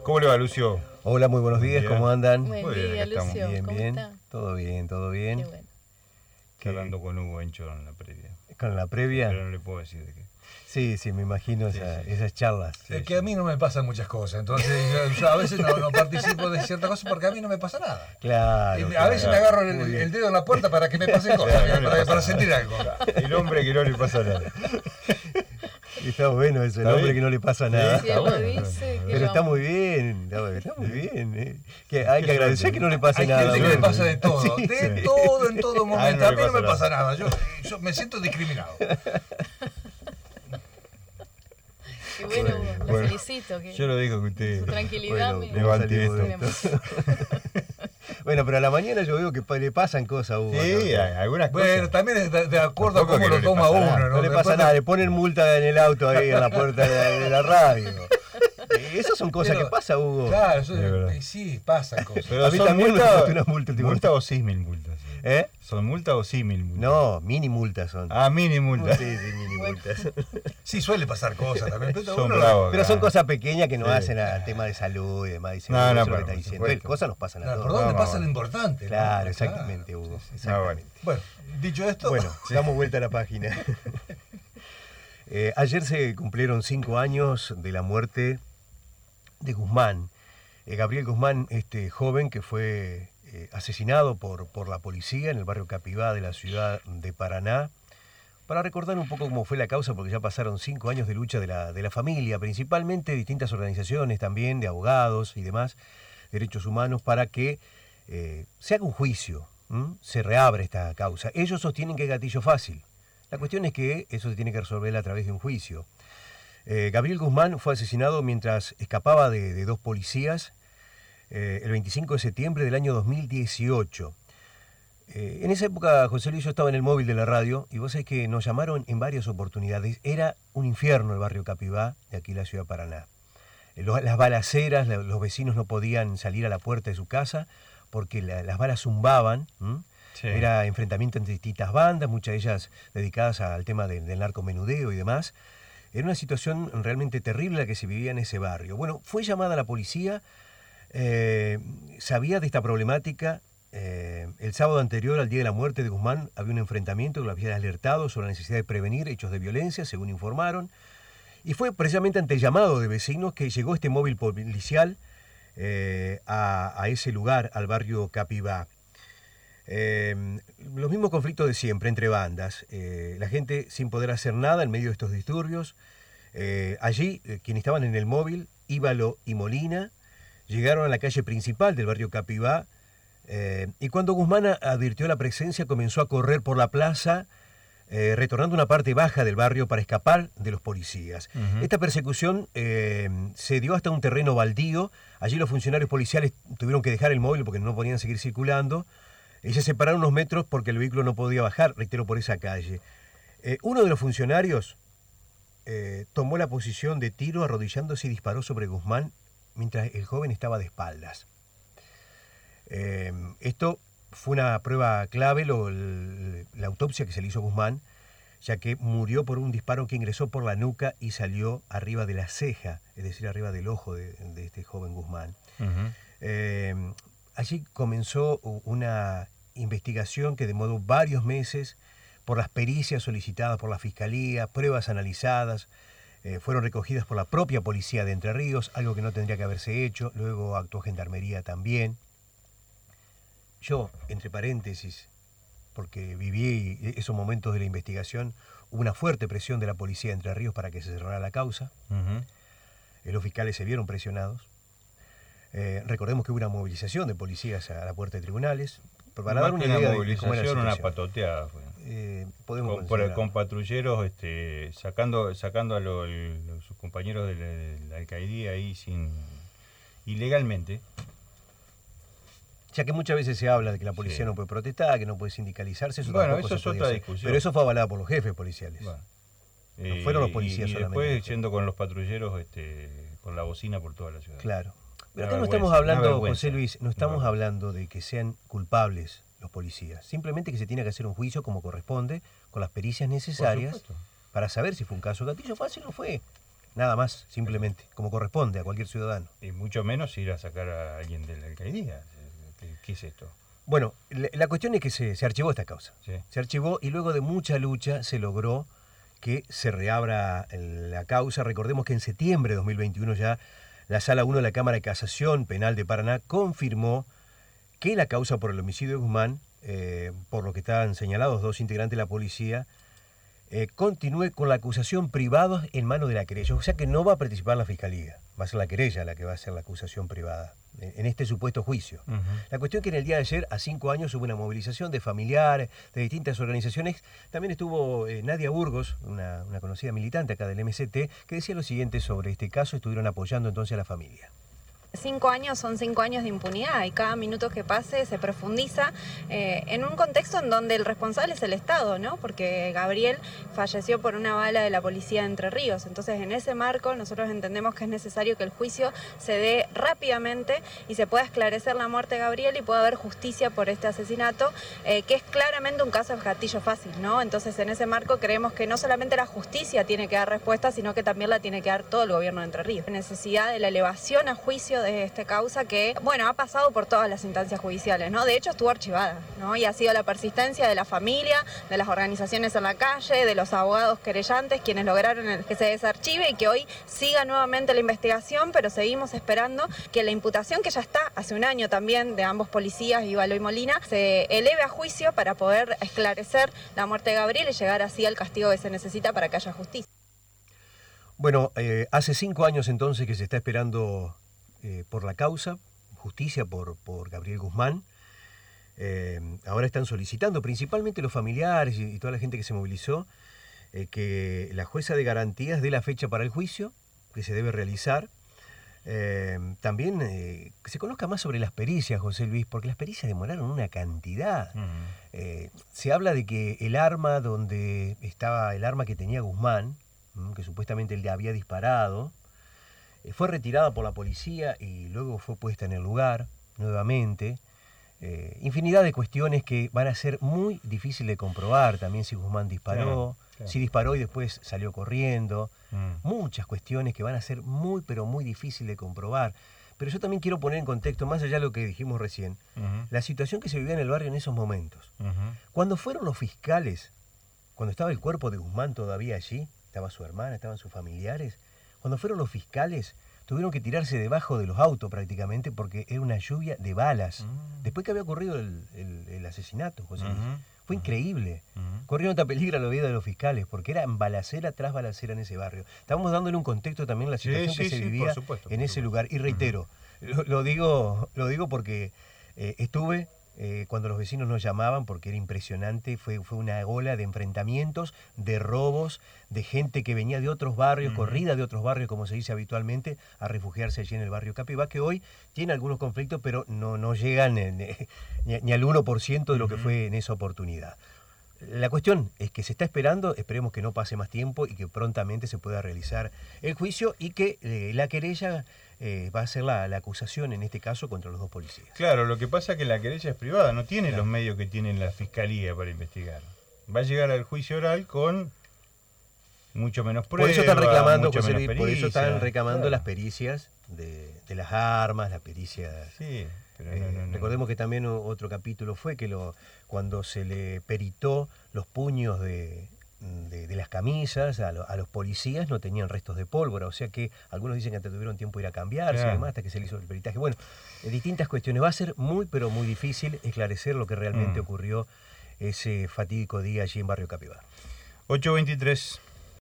¿Cómo le va, Lucio? Hola, muy buenos días, ¿cómo andan? Buen Muy bien, día, acá estamos. Lucio. Bien, ¿Cómo bien. está? Todo bien, todo bien. Qué bueno. Hablando con Hugo Encho en la previa. ¿Con la previa? Pero no le puedo decir de qué. Sí, me imagino Sí. esas charlas. Sí, Es que a mí no me pasan muchas cosas, entonces yo a veces no participo de ciertas cosas porque a mí no me pasa nada. Claro. Y a veces me agarro el dedo en la puerta para que me pasen cosas, Claro, no le para pasa sentir nada. algo. El hombre que no le pasa nada. Está bueno eso, el ¿Está hombre bien? que no le pasa nada. Si él lo dice, que Pero lo- está muy bien, está muy bien. Que hay que agradecer que no le pase Hay nada. gente que le bueno. pasa de todo, Sí. de todo en todo momento. no A le mí no pasa me pasa nada, yo me siento discriminado. Qué bueno, lo Bueno, felicito. Que Yo lo digo que usted... su tranquilidad Bueno, me levante ¿cómo esto. salimos de esto? Bueno, pero a la mañana yo veo que le pasan cosas a Hugo. Sí, algunas cosas. Bueno, también es de acuerdo a Tampoco cómo que lo no le toma pasa uno, nada. ¿no? No le pasa Después nada, le ponen multa en el auto ahí en la puerta de la radio. Esas son cosas Pero- que pasa, Hugo. Claro, eso De verdad. sí, pasan cosas. Pero A mí son también me multas- costó una multa últimamente. ¿Multa o 6.000 multas? ¿Eh? ¿Son multa o 6.000 multas? No, mini multas son. Ah, mini multas. Sí, mini multas. Sí, suele pasar cosas también. Pero Son uno- bravos. Pero son cosas pequeñas que no Sí. hacen al tema de salud y demás. Dicen, No, eso no, es lo que pero está por diciendo. supuesto. Cosas nos pasan a Claro, todos. ¿por dónde No, pasa no. lo importante? ¿no? Claro, exactamente, Claro, Hugo. sí, sí. Exactamente. Bueno, dicho esto, Bueno, damos vuelta a la página. Ayer se cumplieron 5 años de la muerte de Guzmán. Gabriel Guzmán, este joven que fue asesinado por la policía en el barrio Capibá de la ciudad de Paraná. Para recordar un poco cómo fue la causa, porque ya pasaron 5 años de lucha de la familia, principalmente distintas organizaciones también, de abogados y demás, derechos humanos, para que se haga un juicio, se reabra esta causa. Ellos sostienen que es gatillo fácil. La cuestión es que eso se tiene que resolver a través de un juicio. Gabriel Guzmán fue asesinado mientras escapaba de dos policías el 25 de septiembre del año 2018. En esa época, José Luis, yo estaba en el móvil de la radio y vos sabés que nos llamaron en varias oportunidades. Era un infierno el barrio Capibá de aquí la ciudad de Paraná. Las balaceras, los vecinos no podían salir a la puerta de su casa porque las balas zumbaban. Sí. Era enfrentamiento entre distintas bandas, muchas de ellas dedicadas al tema del narcomenudeo y demás. Era una situación realmente terrible la que se vivía en ese barrio. Bueno, fue llamada la policía, sabía de esta problemática. El sábado anterior al día de la muerte de Guzmán había un enfrentamiento que lo había alertado sobre la necesidad de prevenir hechos de violencia, según informaron. Y fue precisamente ante el llamado de vecinos que llegó este móvil policial a ese lugar, al barrio Capibá. Los mismos conflictos de siempre entre bandas, la gente sin poder hacer nada en medio de estos disturbios. Allí, quienes estaban en el móvil, Íbalo y Molina, llegaron a la calle principal del barrio Capibá, y cuando Guzmán advirtió la presencia, comenzó a correr por la plaza, retornando a una parte baja del barrio para escapar de los policías. Ujú. Esta persecución se dio hasta un terreno baldío. Allí los funcionarios policiales tuvieron que dejar el móvil porque no podían seguir circulando. Y se separaron unos metros porque el vehículo no podía bajar, reitero, por esa calle. Uno de los funcionarios tomó la posición de tiro, arrodillándose y disparó sobre Guzmán mientras el joven estaba de espaldas. Esto fue una prueba clave, la autopsia que se le hizo a Guzmán, ya que murió por un disparo que ingresó por la nuca y salió arriba de la ceja, es decir, arriba del ojo de este joven Guzmán. Ujú. Allí comenzó una investigación que demoró varios meses por las pericias solicitadas por la Fiscalía, pruebas analizadas, fueron recogidas por la propia policía de Entre Ríos, algo que no tendría que haberse hecho, luego actuó Gendarmería también. Yo, entre paréntesis, porque viví esos momentos de la investigación, hubo una fuerte presión de la policía de Entre Ríos para que se cerrara la causa. Ujú. Los fiscales se vieron presionados. Recordemos que hubo una movilización de policías a la puerta de tribunales. Para dar Más una que una idea de cómo era la movilización, una situación. patoteada fue. Podemos Con considerarlo. patrulleros sacando a sus compañeros de la alcaldía ahí ilegalmente. Ya que muchas veces se habla de que la policía Sí. no puede protestar, que no puede sindicalizarse, eso Bueno, tampoco eso se es podía otra hacer. discusión. Pero eso fue avalado por los jefes policiales. Bueno, No fueron los policías y solamente. después yendo con los patrulleros con la bocina por toda la ciudad. Claro. Pero Una acá no vergüenza, estamos una hablando, vergüenza. José Luis, no estamos Una hablando de que sean culpables los policías. Simplemente que se tiene que hacer un juicio como corresponde, con las pericias necesarias, supuesto. para saber si fue un caso gatillo fácil o no fue. nada más, simplemente, como corresponde a cualquier ciudadano. Y mucho menos ir a sacar a alguien de la alcaldía. ¿Qué es esto? Bueno, la cuestión es que se archivó esta causa. Sí. Se archivó y luego de mucha lucha se logró que se reabra la causa. Recordemos que en septiembre de 2021 ya la Sala 1 de la Cámara de Casación Penal de Paraná confirmó que la causa por el homicidio de Guzmán, por lo que estaban señalados 2 integrantes de la policía, continúe con la acusación privada en manos de la querella. O sea que no va a participar la Fiscalía, va a ser la querella la que va a hacer la acusación privada en este supuesto juicio. Uh-huh. La cuestión es que en el día de ayer, a 5 años, hubo una movilización de familiares, de distintas organizaciones. También estuvo Nadia Burgos, una conocida militante acá del MCT, que decía lo siguiente sobre este caso. Estuvieron apoyando entonces a la familia. 5 años son 5 años de impunidad y cada minuto que pase se profundiza en un contexto en donde el responsable es el Estado, ¿no? Porque Gabriel falleció por una bala de la policía de Entre Ríos. Entonces, en ese marco, nosotros entendemos que es necesario que el juicio se dé rápidamente y se pueda esclarecer la muerte de Gabriel y pueda haber justicia por este asesinato, que es claramente un caso de gatillo fácil, ¿no? Entonces, en ese marco creemos que no solamente la justicia tiene que dar respuesta, sino que también la tiene que dar todo el gobierno de Entre Ríos. La necesidad de la elevación a juicio de esta causa que, bueno, ha pasado por todas las instancias judiciales, ¿no? De hecho, estuvo archivada, ¿no? Y ha sido la persistencia de la familia, de las organizaciones en la calle, de los abogados querellantes, quienes lograron que se desarchive y que hoy siga nuevamente la investigación, pero seguimos esperando que la imputación que ya está hace un año también de ambos policías, Ívalo y Molina, se eleve a juicio para poder esclarecer la muerte de Gabriel y llegar así al castigo que se necesita para que haya justicia. Bueno, hace 5 años entonces que se está esperando por la causa, justicia por Gabriel Guzmán. Ahora están solicitando, principalmente los familiares y toda la gente que se movilizó, que la jueza de garantías dé la fecha para el juicio, que se debe realizar. También que se conozca más sobre las pericias, José Luis, porque las pericias demoraron una cantidad. Uh-huh. Se habla de que el arma donde estaba, el arma que tenía Guzmán, que supuestamente él le había disparado, fue retirada por la policía y luego fue puesta en el lugar nuevamente. Infinidad de cuestiones que van a ser muy difíciles de comprobar. También si Guzmán disparó, claro. si disparó y después salió corriendo. Muchas cuestiones que van a ser muy, pero muy difíciles de comprobar. Pero yo también quiero poner en contexto, más allá de lo que dijimos recién, Uh-huh. la situación que se vivía en el barrio en esos momentos. Uh-huh. Cuando fueron los fiscales, cuando estaba el cuerpo de Guzmán todavía allí, estaba su hermana, estaban sus familiares, cuando fueron los fiscales, tuvieron que tirarse debajo de los autos prácticamente porque era una lluvia de balas. Después que había ocurrido el asesinato, José Luis. Fue increíble. Corrieron hasta peligro la vida de los fiscales porque era balacera tras balacera en ese barrio. Estábamos dándole un contexto también a la situación que se vivía por supuesto, en ese lugar. Y reitero, lo digo porque estuve cuando los vecinos nos llamaban porque era impresionante, fue una ola de enfrentamientos, de robos, de gente que venía de otros barrios, corrida de otros barrios, como se dice habitualmente, a refugiarse allí en el barrio Capibá, que hoy tiene algunos conflictos, pero no llegan ni al 1% de lo que fue en esa oportunidad. La cuestión es que se está esperando, esperemos que no pase más tiempo y que prontamente se pueda realizar el juicio y que la querella va a ser la acusación en este caso contra los 2 policías. Claro, lo que pasa es que la querella es privada, no tiene los medios que tiene la fiscalía para investigar. Va a llegar al juicio oral con mucho menos pruebas. Por eso están reclamando, mucho José menos Luis, por eso están pericia. reclamando Claro. las pericias de las armas, las pericias. Sí, pero no. Recordemos que también otro capítulo fue que cuando se le peritó los puños de las camisas a los policías no tenían restos de pólvora, o sea que algunos dicen que hasta tuvieron tiempo de ir a cambiarse, Claro. y demás, hasta que se le hizo el peritaje. Bueno, distintas cuestiones. Va a ser muy, pero muy difícil esclarecer lo que realmente ocurrió ese fatídico día allí en Barrio Capibá. 8:23.